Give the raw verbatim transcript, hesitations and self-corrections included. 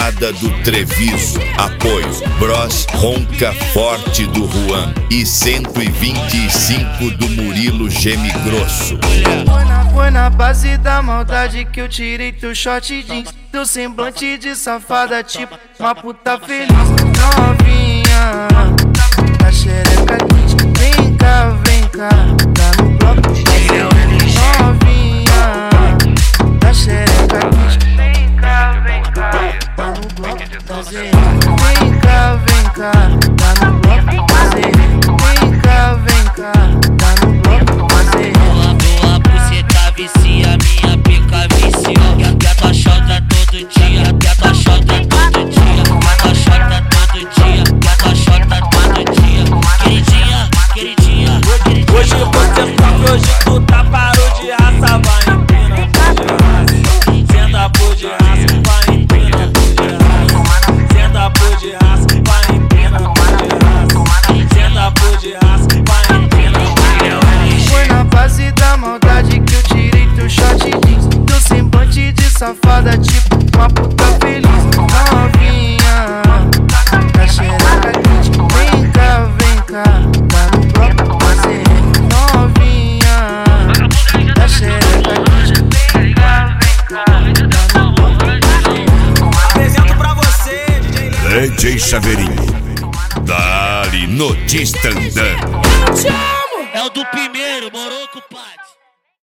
Quebrada do Treviso. Apoio Bros Ronca Forte do Juan e cento e vinte e cinco do Murilo Geme Grosso. Foi na, foi na base da maldade que eu tirei teu short jeans, teu semblante de safada tipo uma puta feliz. Novinha, a xereca quente, vem cá, vem cá, tá no bloco. Novinha, a xereca quente, vem cá, vem cá, tá no bloco. Vem cá, vem cá, tá no bloco. Vem cá, vem cá, tá no bloco. Boa, boa, buceta vicia, minha pica viciou. Quer a tua xota todo dia, quer a tua xota todo dia, quer a tua xota todo dia, quer a tua xota todo dia. Queridinha, queridinha, queridinha. Hoje você sofre, hoje tu tá parou de raça, vai empina por de raça. Senta por de raça, vai empina por de raça. Senta por de raça, vai empina por de raça. Senta por de raça, vai empina por de raça. Foi na base da maldade que eu tirei teu short jeans, teu semblante de safada tipo uma puta feliz. Novinha, a xereca quente, vem cá, vem cá, tá no bloco. Novinha, a xereca quente, vem cá, vem cá, tá no bloco. Apresento pra você, D J D J Chaveirinho, dali no Distandã.